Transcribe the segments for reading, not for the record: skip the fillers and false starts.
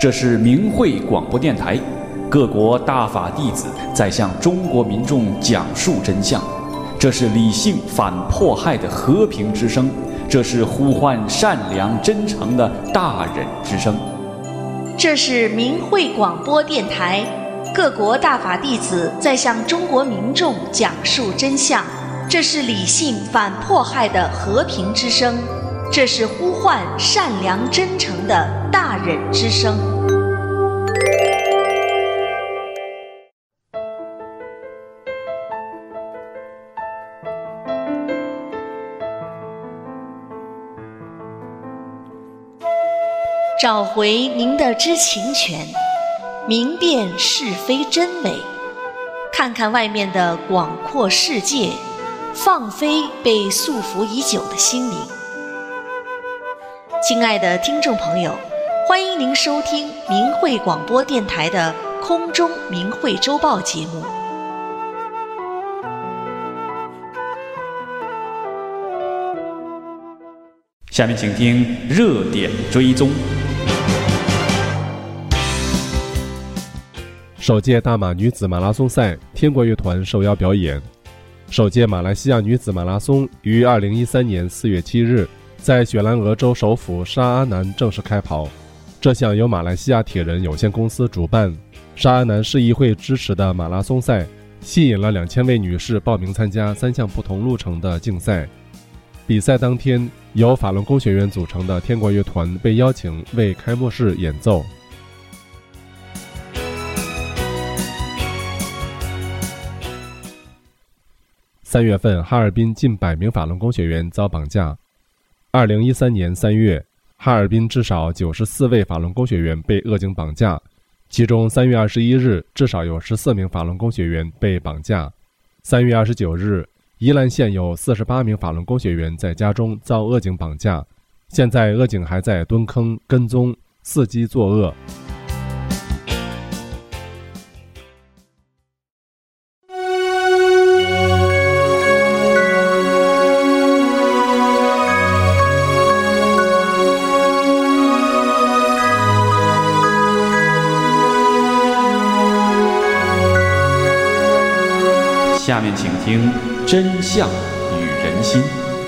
这是明慧广播电台，各国大法弟子在向中国民众讲述真相。这是理性反迫害的和平之声，这是呼唤善良真诚的大忍之声。 这是明慧广播电台，各国大法弟子在向中国民众讲述真相。这是理性反迫害的和平之声，这是呼唤善良真诚的大忍之声。找回您的知情权，明辨是非真伪，看看外面的广阔世界，放飞被束缚已久的心灵。亲爱的听众朋友，欢迎您收听明慧广播电台的空中明慧周报节目。 下面请听热点追踪。 首届大马女子马拉松赛，天国乐团受邀表演。首届马来西亚女子马拉松于2013年4月7日在雪兰莪州首府沙阿南正式开跑。这项由马来西亚铁人有限公司主办、沙阿南市议会支持的马拉松赛，吸引了2000位女士报名参加3项不同路程的竞赛。比赛当天，由法轮功学院组成的天国乐团被邀请为开幕式演奏。3月份，哈尔滨近100名法轮功学员遭绑架。2013年3月，哈尔滨至少94位法轮功学员被恶警绑架，其中3月21日至少有14名法轮功学员被绑架。3月29日，宜兰县有48名法轮功学员在家中遭恶警绑架，现在恶警还在蹲坑跟踪，伺机作恶。 下面请听真相与人心。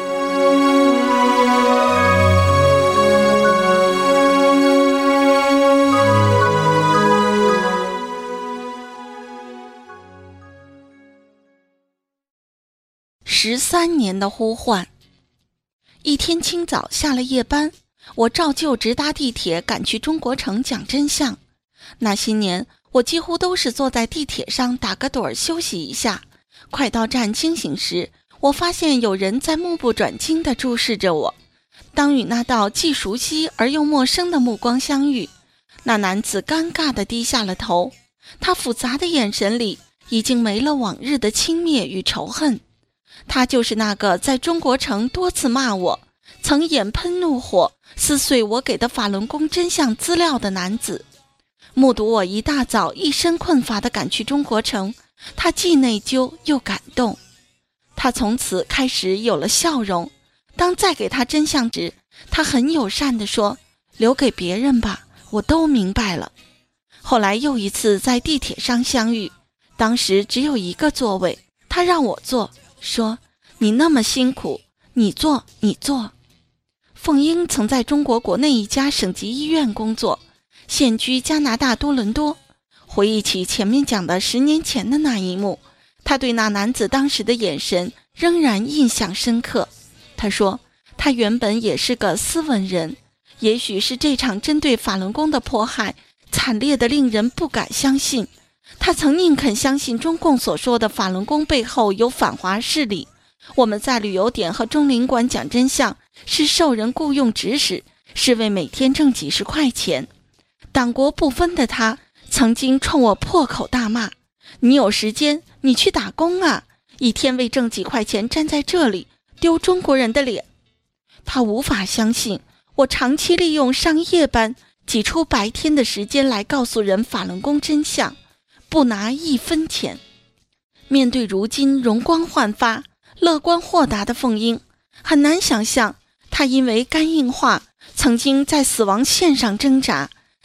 13年的呼唤。一天清早下了夜班，我照旧直达地铁赶去中国城讲真相。那些年，我几乎都是坐在地铁上打个盹儿休息一下。快到站清醒时，我发现有人在目不转睛地注视着我。当与那道既熟悉而又陌生的目光相遇，那男子尴尬地低下了头，他复杂的眼神里已经没了往日的轻蔑与仇恨。他就是那个在中国城多次骂我，曾眼喷怒火撕碎我给的法轮功真相资料的男子。目睹我一大早一身困乏地赶去中国城，他既内疚又感动。他从此开始有了笑容，当再给他真相时，他很友善地说：“留给别人吧，我都明白了。”后来又一次在地铁上相遇，当时只有一个座位，他让我坐，说：“你那么辛苦，你坐，你坐。”凤英曾在中国国内一家省级医院工作，现居加拿大多伦多。回忆起前面讲的10年前的那一幕，他对那男子当时的眼神仍然印象深刻。他说，他原本也是个斯文人，也许是这场针对法轮功的迫害惨烈的令人不敢相信，他曾宁肯相信中共所说的法轮功背后有反华势力。我们在旅游点和中领馆讲真相，是受人雇用指使，是为每天挣几十块钱。党国不分的他曾经冲我破口大骂：“你有时间你去打工啊，一天为挣几块钱站在这里丢中国人的脸。”他无法相信我长期利用上夜班挤出白天的时间来告诉人法轮功真相，不拿1分钱。面对如今容光焕发、乐观豁达的凤英，很难想象她因为肝硬化曾经在死亡线上挣扎，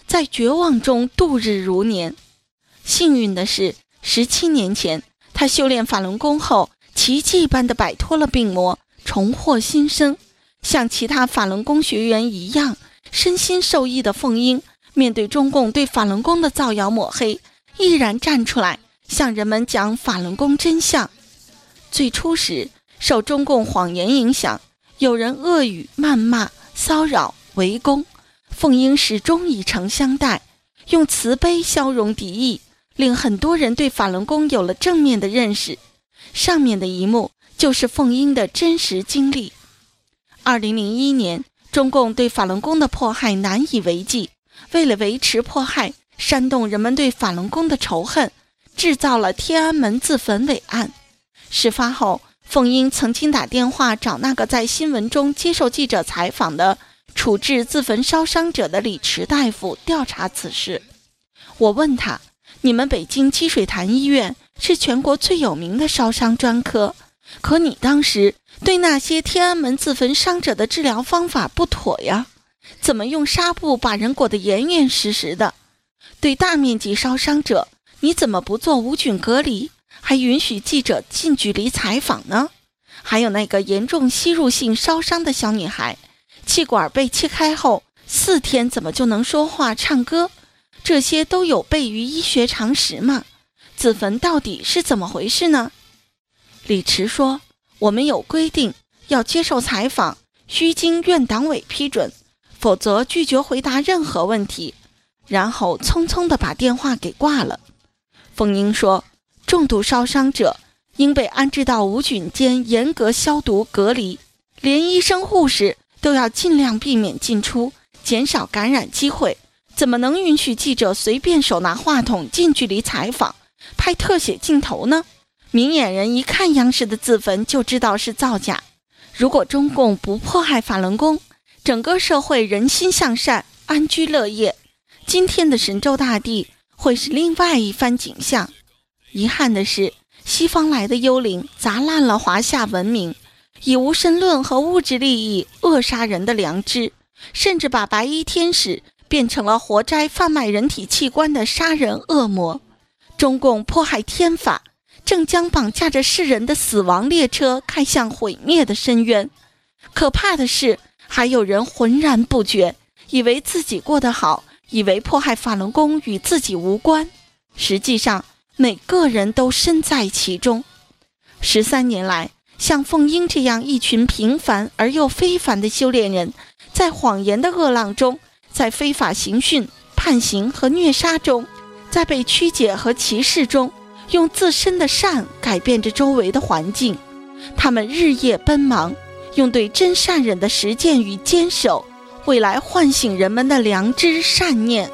在绝望中度日如年。幸运的是，17年前他修炼法轮功后，奇迹般地摆脱了病魔，重获新生。像其他法轮功学员一样，身心受益的凤英，面对中共对法轮功的造谣抹黑，毅然站出来向人们讲法轮功真相。最初时，受中共谎言影响，有人恶语谩骂、骚扰、围攻，凤英始终以诚相待，用慈悲消融敌意，令很多人对法轮功有了正面的认识。上面的一幕就是凤英的真实经历。2001年，中共对法轮功的迫害难以为继，为了维持迫害，煽动人们对法轮功的仇恨，制造了天安门自焚伪案。事发后，凤英曾经打电话找那个在新闻中接受记者采访的处置自焚烧伤者的李池大夫调查此事。我问他，你们北京积水潭医院是全国最有名的烧伤专科，可你当时对那些天安门自焚伤者的治疗方法不妥呀？怎么用纱布把人裹得严严实实的？对大面积烧伤者，你怎么不做无菌隔离，还允许记者近距离采访呢？还有那个严重吸入性烧伤的小女孩，气管被切开后4天怎么就能说话唱歌？这些都有悖于医学常识吗？自焚到底是怎么回事呢？李池说，我们有规定，要接受采访需经院党委批准，否则拒绝回答任何问题。然后匆匆地把电话给挂了。凤英说，重度烧伤者应被安置到无菌间严格消毒隔离，连医生护士都要尽量避免进出，减少感染机会。怎么能允许记者随便手拿话筒近距离采访，拍特写镜头呢？明眼人一看央视的自焚就知道是造假。如果中共不迫害法轮功，整个社会人心向善，安居乐业，今天的神州大地会是另外一番景象。遗憾的是，西方来的幽灵砸烂了华夏文明，以无神论和物质利益扼杀人的良知，甚至把白衣天使变成了活摘贩卖人体器官的杀人恶魔。中共迫害天法，正将绑架着世人的死亡列车开向毁灭的深渊。可怕的是，还有人浑然不觉，以为自己过得好，以为迫害法轮功与自己无关。实际上，每个人都身在其中。13年来，像凤英这样一群平凡而又非凡的修炼人，在谎言的恶浪中，在非法刑讯、判刑和虐杀中，在被曲解和歧视中，用自身的善改变着周围的环境。他们日夜奔忙，用对真善忍的实践与坚守，未来唤醒人们的良知善念。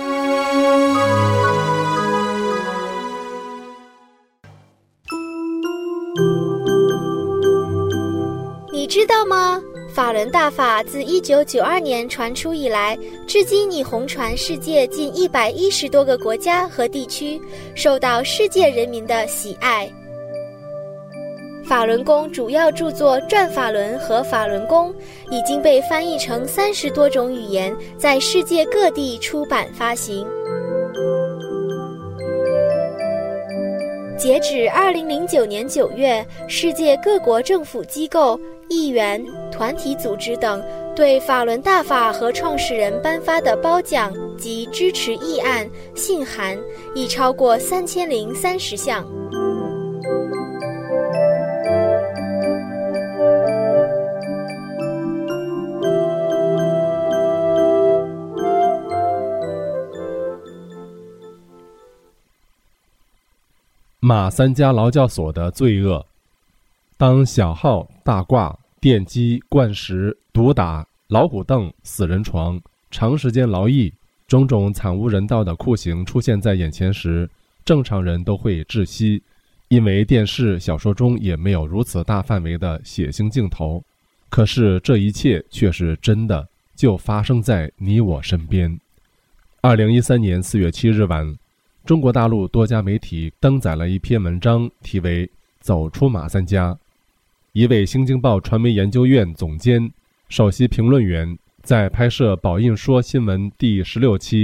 你知道吗？法轮大法自1992年传出以来，至今已红传世界近110多个国家和地区，受到世界人民的喜爱。法轮功主要著作《转法轮》和《法轮功》已经被翻译成30多种语言，在世界各地出版发行。截止2009年9月，世界各国政府机构、议员、团体组织等对法轮大法和创始人颁发的褒奖及支持议案、信函已超过3030项。 马三家劳教所的罪恶。当小号、大挂、电击、灌食、毒打、老虎凳、死人床、长时间劳役，种种惨无人道的酷刑出现在眼前时，正常人都会窒息，因为电视、小说中也没有如此大范围的血腥镜头。可是这一切却是真的，就发生在你我身边。2013年4月7日晚，中国大陆多家媒体登载了一篇文章，题为《走出马三家》。一位新京报传媒研究院总监、首席评论员在拍摄《宝应说》新闻第16期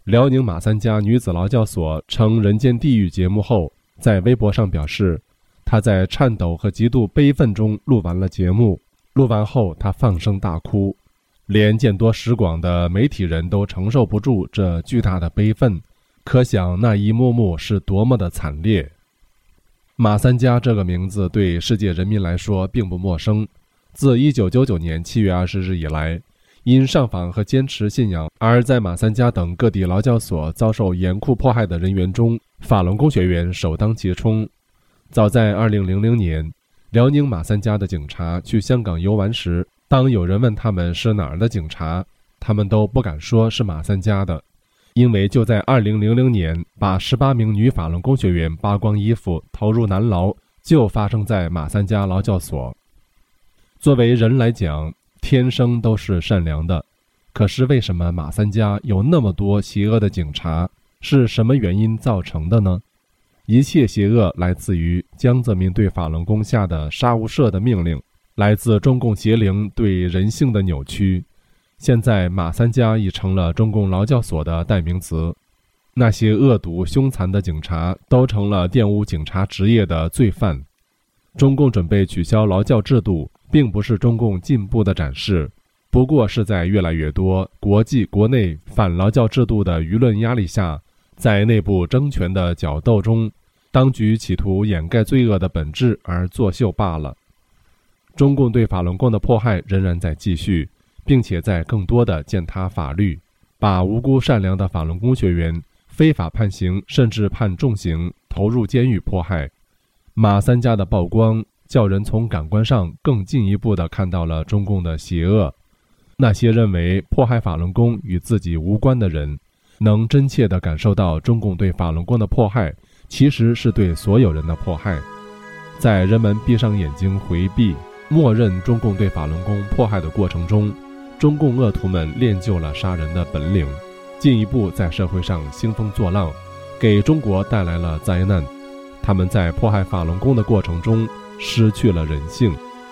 辽宁马三家女子劳教所称人间地狱节目后，在微博上表示，她在颤抖和极度悲愤中录完了节目，录完后她放声大哭，连见多识广的媒体人都承受不住这巨大的悲愤，可想那一幕幕是多么的惨烈。马三家这个名字对世界人民来说并不陌生，自1999年7月20日以来，因上访和坚持信仰而在马三家等各地劳教所遭受严酷迫害的人员中，法轮功学员首当其冲。早在2000年，辽宁马三家的警察去香港游玩时，当有人问他们是哪儿的警察，他们都不敢说是马三家的，因为就在2000年把18名女法轮功学员扒光衣服投入男牢，就发生在马三家劳教所。作为人来讲，天生都是善良的，可是为什么马三家有那么多邪恶的警察？是什么原因造成的呢？一切邪恶来自于江泽民对法轮功下的杀无赦的命令，来自中共邪灵对人性的扭曲。现在马三家已成了中共劳教所的代名词，那些恶毒凶残的警察都成了玷污警察职业的罪犯。中共准备取消劳教制度，并不是中共进步的展示，不过是在越来越多国际国内反劳教制度的舆论压力下，在内部争权的角斗中，当局企图掩盖罪恶的本质而作秀罢了。中共对法轮功的迫害仍然在继续，并且在更多的践踏法律，把无辜善良的法轮功学员非法判刑甚至判重刑，投入监狱迫害。马三家的曝光叫人从感官上更进一步地看到了中共的邪恶。那些认为迫害法轮功与自己无关的人，能真切地感受到中共对法轮功的迫害其实是对所有人的迫害。在人们闭上眼睛回避默认中共对法轮功迫害的过程中，中共恶徒们练就了杀人的本领，进一步在社会上兴风作浪，给中国带来了灾难。他们在迫害法轮功的过程中失去了人性。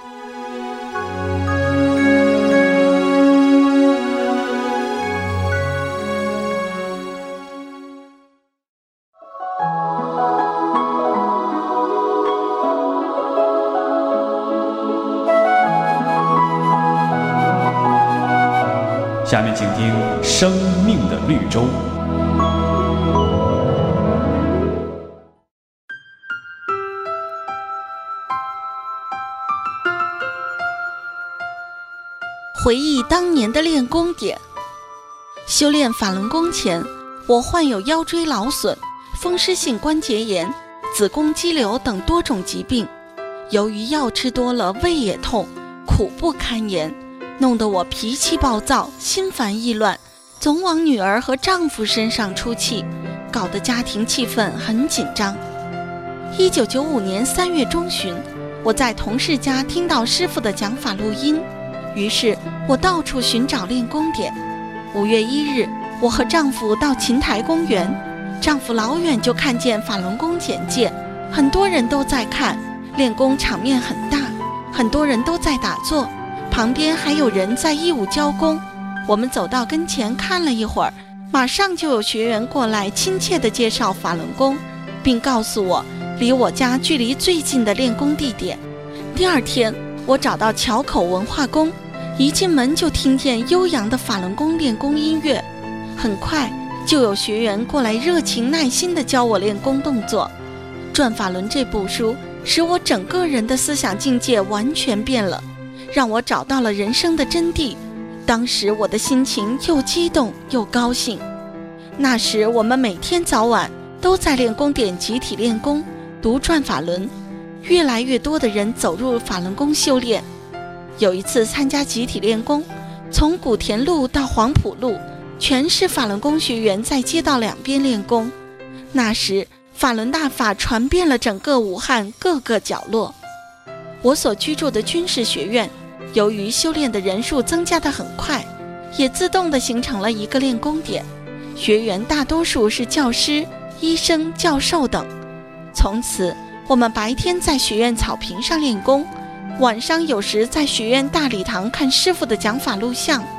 下面请听《生命的绿洲》。 回忆当年的练功点。修炼法轮功前，我患有腰椎劳损、风湿性关节炎、子宫肌瘤等多种疾病，由于药吃多了，胃也痛，苦不堪言，弄得我脾气暴躁，心烦意乱，总往女儿和丈夫身上出气，搞得家庭气氛很紧张。1995年3月中旬，我在同事家听到师父的讲法录音，于是我到处寻找练功点。5月1日，我和丈夫到琴台公园，丈夫老远就看见法轮功简介，很多人都在看，练功场面很大，很多人都在打坐，旁边还有人在义务教功。我们走到跟前看了一会儿，马上就有学员过来亲切地介绍法轮功，并告诉我离我家距离最近的练功地点。第二天，我找到桥口文化宫，一进门就听见悠扬的法轮功练功音乐，很快就有学员过来热情耐心地教我练功动作。《转法轮》这部书使我整个人的思想境界完全变了，让我找到了人生的真谛。当时我的心情又激动又高兴。那时我们每天早晚都在练功点集体练功，读《转法轮》，越来越多的人走入法轮功修炼。有一次参加集体练功，从古田路到黄埔路，全是法轮功学员在街道两边练功。那时法轮大法传遍了整个武汉各个角落。我所居住的军事学院，由于修炼的人数增加得很快，也自动地形成了一个练功点，学员大多数是教师、医生、教授等。从此我们白天在学院草坪上练功，晚上有时在学院大礼堂看师傅的讲法录像，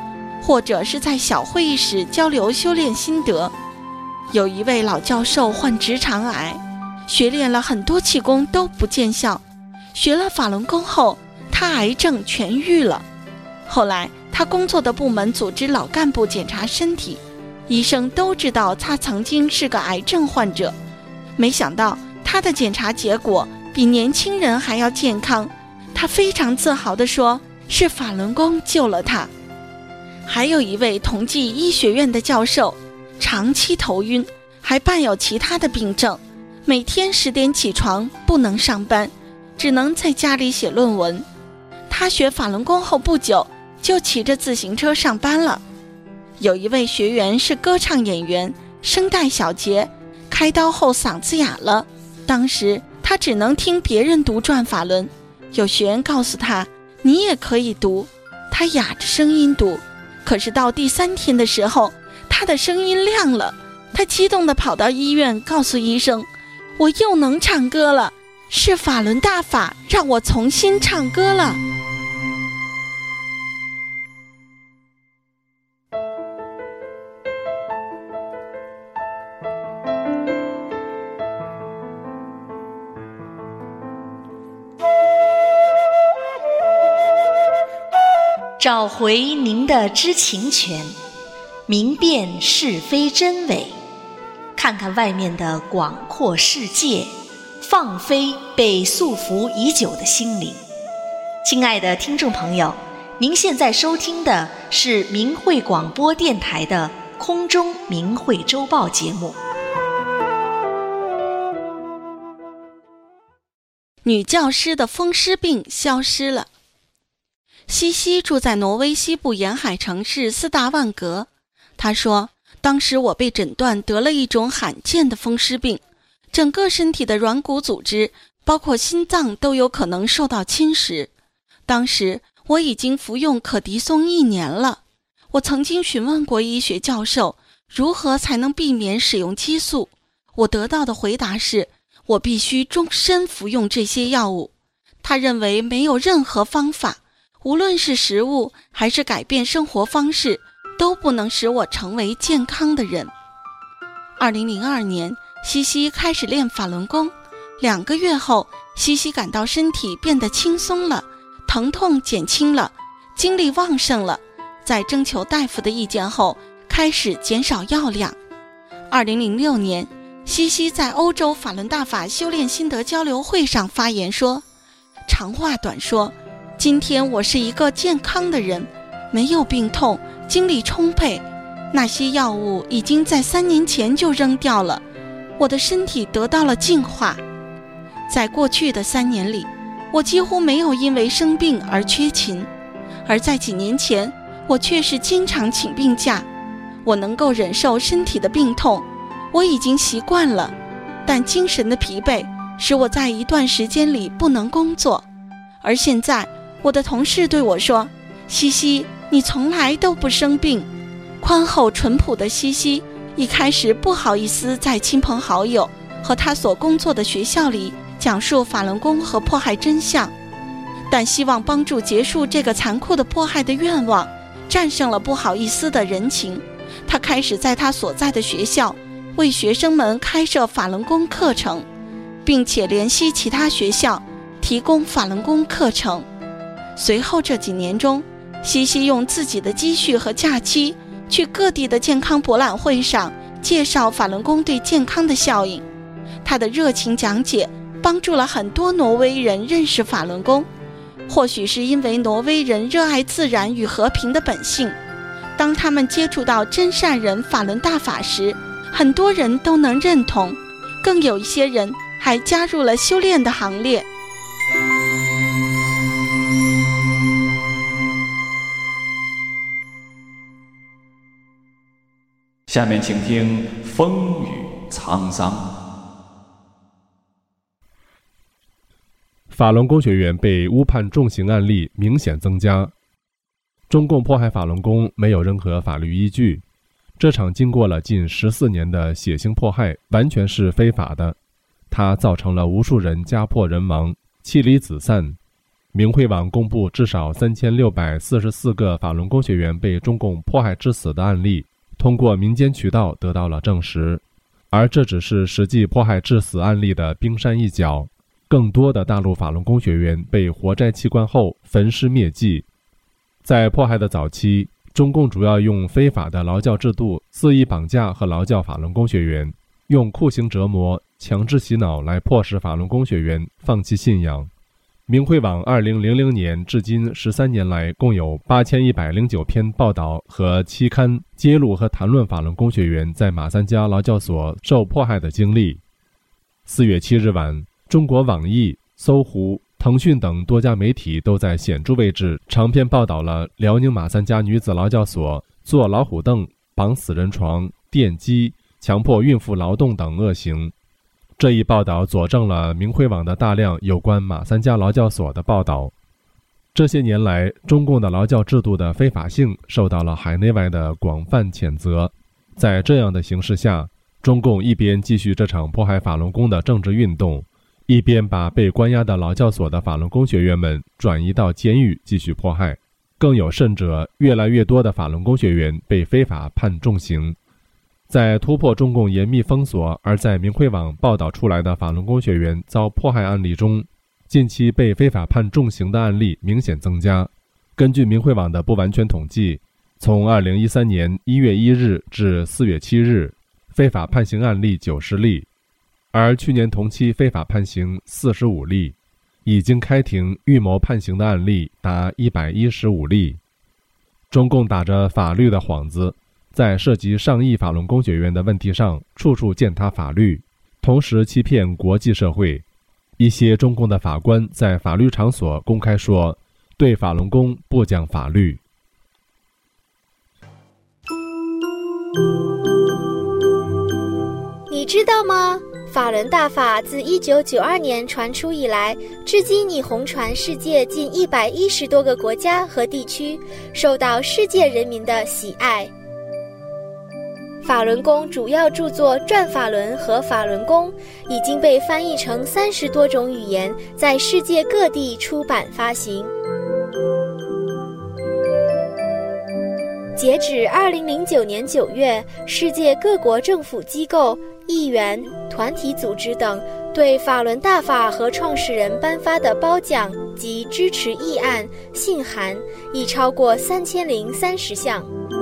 或者是在小会议室交流修炼心得。有一位老教授患直肠癌，学练了很多气功都不见效，学了法轮功后，他癌症痊愈了。后来他工作的部门组织老干部检查身体，医生都知道他曾经是个癌症患者，没想到他的检查结果比年轻人还要健康。他非常自豪地说，是法轮功救了他。还有一位同济医学院的教授，长期头晕，还伴有其他的病症，每天10点起床，不能上班，只能在家里写论文。他学法轮功后不久，就骑着自行车上班了。有一位学员是歌唱演员，声带小结，开刀后嗓子哑了，当时他只能听别人读转法轮，有学员告诉他，你也可以读，他哑着声音读。可是到第3天的时候，他的声音亮了，他激动地跑到医院，告诉医生，我又能唱歌了，是法轮大法让我重新唱歌了。 找回您的知情权，明辨是非真伪，看看外面的广阔世界，放飞被束缚已久的心灵。亲爱的听众朋友，您现在收听的是明慧广播电台的空中明慧周报节目。 女教师的风湿病消失了。西西住在挪威西部沿海城市斯达万格。他说，当时我被诊断得了一种罕见的风湿病，整个身体的软骨组织，包括心脏都有可能受到侵蚀。当时我已经服用可的松1年了。我曾经询问过医学教授，如何才能避免使用激素。我得到的回答是，我必须终身服用这些药物。他认为没有任何方法，无论是食物还是改变生活方式，都不能使我成为健康的人。2002年，西西开始练法轮功，2个月后，西西感到身体变得轻松了，疼痛减轻了，精力旺盛了。在征求大夫的意见后，开始减少药量。2006年，西西在欧洲法轮大法修炼心得交流会上发言说，长话短说，今天我是一个健康的人，没有病痛，精力充沛，那些药物已经在3年前就扔掉了，我的身体得到了净化。在过去的3年里，我几乎没有因为生病而缺勤，而在几年前，我却是经常请病假。我能够忍受身体的病痛，我已经习惯了，但精神的疲惫使我在一段时间里不能工作。而现在我的同事对我说，西西，你从来都不生病。宽厚淳朴的西西一开始不好意思在亲朋好友和他所工作的学校里讲述法轮功和迫害真相，但希望帮助结束这个残酷的迫害的愿望战胜了不好意思的人情。他开始在他所在的学校为学生们开设法轮功课程，并且联系其他学校提供法轮功课程。随后这几年中，西西用自己的积蓄和假期去各地的健康博览会上介绍法轮功对健康的效应。他的热情讲解帮助了很多挪威人认识法轮功。或许是因为挪威人热爱自然与和平的本性，当他们接触到真善人法轮大法时，很多人都能认同，更有一些人还加入了修炼的行列。 下面请听风雨沧桑。 法轮功学员被误判重刑案例明显增加，中共迫害法轮功没有任何法律依据，这场经过了近14年的血腥迫害完全是非法的，它造成了无数人家破人亡，妻离子散。 明慧网公布至少3644个法轮功学员被中共迫害致死的案例，通过民间渠道得到了证实。而这只是实际迫害致死案例的冰山一角，更多的大陆法轮功学员被活摘器官后焚尸灭迹。在迫害的早期，中共主要用非法的劳教制度肆意绑架和劳教法轮功学员，用酷刑折磨、强制洗脑来迫使法轮功学员放弃信仰。明慧网2000年至今13年来，共有8109篇报道和期刊揭露和谈论法轮功学员在马三家劳教所受迫害的经历。4月7日晚，中国网易、搜狐、腾讯等多家媒体都在显著位置长篇报道了辽宁马三家女子劳教所坐老虎凳、绑死人床、电击、强迫孕妇劳动等恶行。这一报道佐证了明慧网的大量有关马三家劳教所的报道。这些年来，中共的劳教制度的非法性受到了海内外的广泛谴责。在这样的形势下，中共一边继续这场迫害法轮功的政治运动，一边把被关押的劳教所的法轮功学员们转移到监狱继续迫害。更有甚者，越来越多的法轮功学员被非法判重刑。在突破中共严密封锁而在明慧网报道出来的法轮功学员遭迫害案例中，近期被非法判重刑的案例明显增加。根据明慧网的不完全统计，从2013年1月1日至4月7日，非法判刑案例90例，而去年同期非法判刑45例，已经开庭预谋判刑的案例达115例。中共打着法律的幌子，在涉及上亿法轮功学员的问题上处处践踏法律，同时欺骗国际社会。一些中共的法官在法律场所公开说，对法轮功不讲法律。 你知道吗？法轮大法自1992年传出以来，至今已红传世界近110多个国家和地区，受到世界人民的喜爱。法轮功主要著作《转法轮》和《法轮功》已经被翻译成30多种语言，在世界各地出版发行。截止2009年9月，世界各国政府机构、议员、团体组织等对法轮大法和创始人颁发的褒奖及支持议案、信函已超过3030项。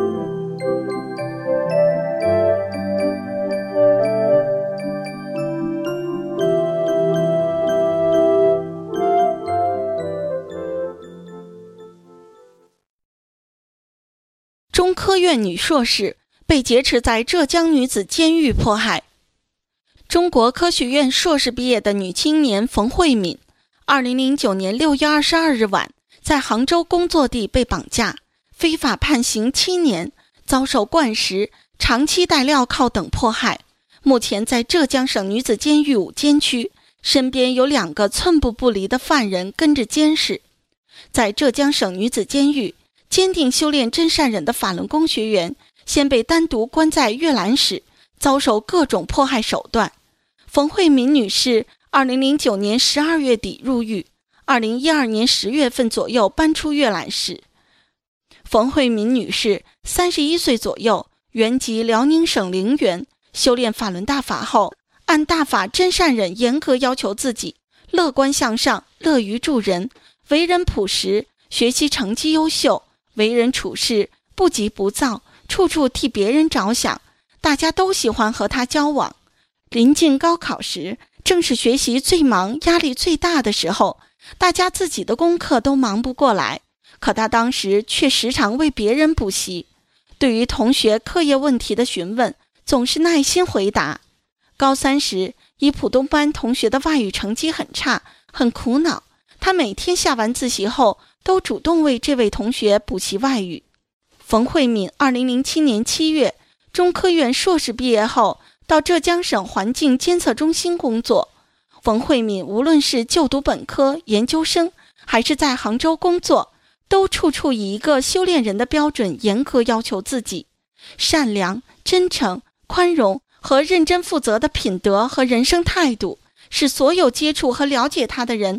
中科院女硕士被劫持在浙江女子监狱迫害。中国科学院硕士毕业的女青年冯慧敏，2009年6月22日晚在杭州工作地被绑架，非法判刑7年，遭受灌食、长期戴镣铐等迫害。目前在浙江省女子监狱5监区，身边有2个寸步不离的犯人跟着监视。在浙江省女子监狱，坚定修炼真善忍的法轮功学员先被单独关在阅览室，遭受各种迫害手段。冯慧敏女士2009年12月底入狱，2012年10月份左右搬出阅览室。冯慧敏女士31岁左右，原籍辽宁省陵源，修炼法轮大法后，按大法真善忍严格要求自己，乐观向上，乐于助人，为人朴实，学习成绩优秀，为人处事不急不躁，处处替别人着想，大家都喜欢和他交往。临近高考时，正是学习最忙、压力最大的时候，大家自己的功课都忙不过来，可他当时却时常为别人补习。对于同学课业问题的询问，总是耐心回答。高3时，以普通班同学的外语成绩很差，很苦恼，他每天下完自习后都主动为这位同学补习外语。冯慧敏2007年7月中科院硕士毕业后，到浙江省环境监测中心工作。冯慧敏无论是就读本科、研究生，还是在杭州工作，都处处以一个修炼人的标准严格要求自己。善良、真诚、宽容和认真负责的品德和人生态度，使所有接触和了解他的人都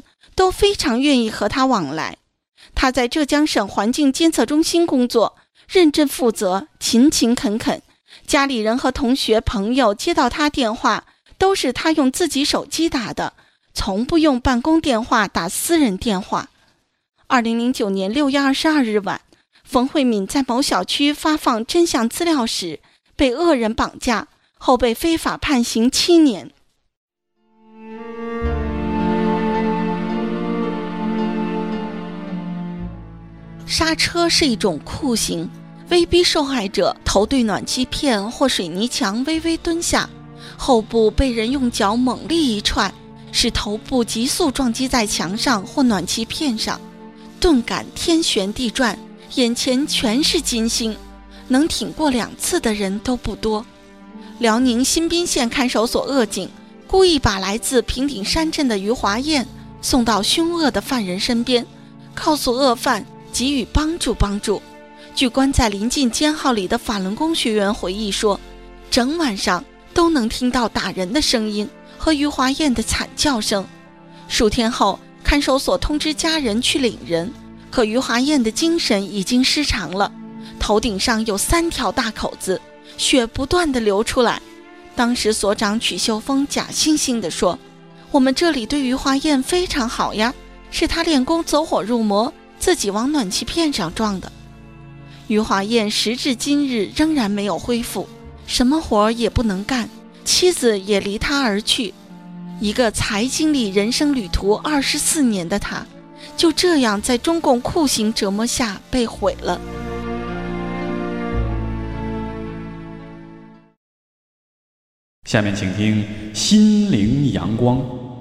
都非常愿意和他往来。他在浙江省环境监测中心工作，认真负责，勤勤恳恳。家里人和同学朋友接到他电话，都是他用自己手机打的，从不用办公电话打私人电话。2009年6月22日晚，冯慧敏在某小区发放真相资料时被恶人绑架，后被非法判刑7年。刹车是一种酷刑，威逼受害者头对暖气片或水泥墙微微蹲下，后部被人用脚猛力一踹，使头部急速撞击在墙上或暖气片上，顿感天旋地转，眼前全是金星，能挺过2次的人都不多。辽宁新宾县看守所恶警故意把来自平顶山镇的余华燕送到凶恶的犯人身边，告诉恶犯给予帮助。据关在临近监号里的法轮功学员回忆说，整晚上都能听到打人的声音和余华燕的惨叫声。数天后，看守所通知家人去领人，可余华燕的精神已经失常了，头顶上有3条大口子，血不断地流出来。当时所长曲秀峰假惺惺地说，我们这里对余华燕非常好呀，是他练功走火入魔，自己往暖气片上撞的。余华燕时至今日仍然没有恢复，什么活也不能干，妻子也离他而去。一个才经历人生旅途24年的他，就这样在中共酷刑折磨下被毁了。 下面请听心灵阳光。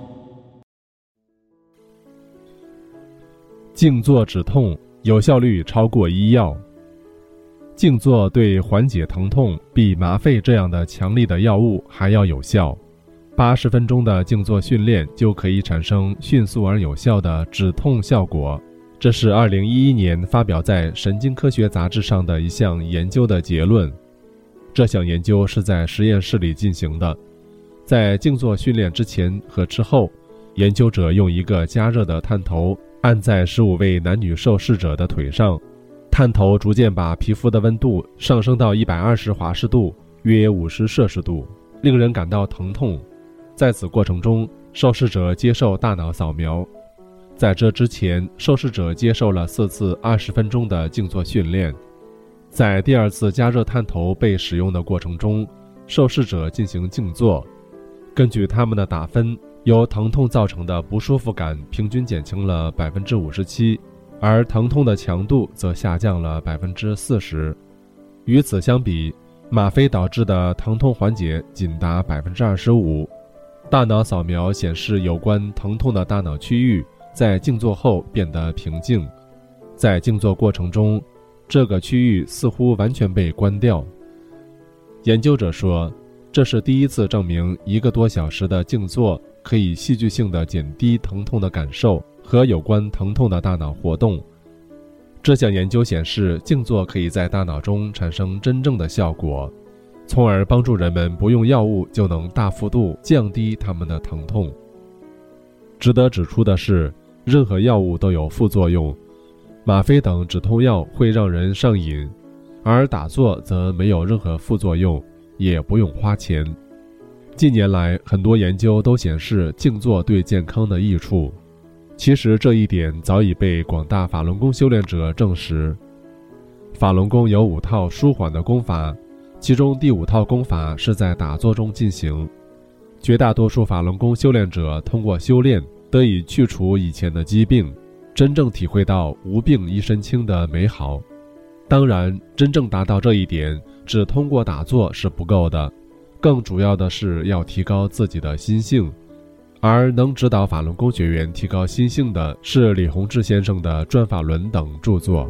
静坐止痛有效率超过医药。静坐对缓解疼痛比吗啡这样的强力的药物还要有效。80分钟的静坐训练就可以产生迅速而有效的止痛效果。这是2011年发表在《神经科学》杂志上的一项研究的结论。这项研究是在实验室里进行的，在静坐训练之前和之后，研究者用一个加热的探头按在15位男女受试者的腿上，探头逐渐把皮肤的温度上升到120华氏度，约50摄氏度，令人感到疼痛。在此过程中，受试者接受大脑扫描。在这之前，受试者接受了4次20分钟的静坐训练。在第2次加热探头被使用的过程中，受试者进行静坐，根据他们的打分，由疼痛造成的不舒服感平均减轻了57%，而疼痛的强度则下降了40%。与此相比，吗啡导致的疼痛缓解仅达25%。大脑扫描显示，有关疼痛的大脑区域在静坐后变得平静。在静坐过程中，这个区域似乎完全被关掉。研究者说，这是第一次证明1个多小时的静坐可以戏剧性地减低疼痛的感受和有关疼痛的大脑活动。这项研究显示，静坐可以在大脑中产生真正的效果，从而帮助人们不用药物就能大幅度降低他们的疼痛。值得指出的是，任何药物都有副作用，吗啡等止痛药会让人上瘾，而打坐则没有任何副作用，也不用花钱。近年来，很多研究都显示静坐对健康的益处。其实这一点早已被广大法轮功修炼者证实。法轮功有5套舒缓的功法，其中第5套功法是在打坐中进行。绝大多数法轮功修炼者通过修炼得以去除以前的疾病，真正体会到无病一身轻的美好。当然，真正达到这一点，只通过打坐是不够的，更主要的是要提高自己的心性。而能指导法轮功学员提高心性的是李洪志先生的《转法轮》等著作。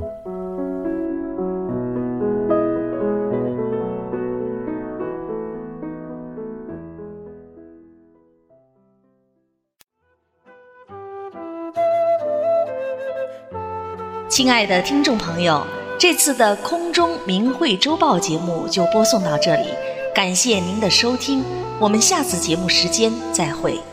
亲爱的听众朋友，这次的空中明慧周报节目就播送到这里，感谢您的收听，我们下次节目时间再会。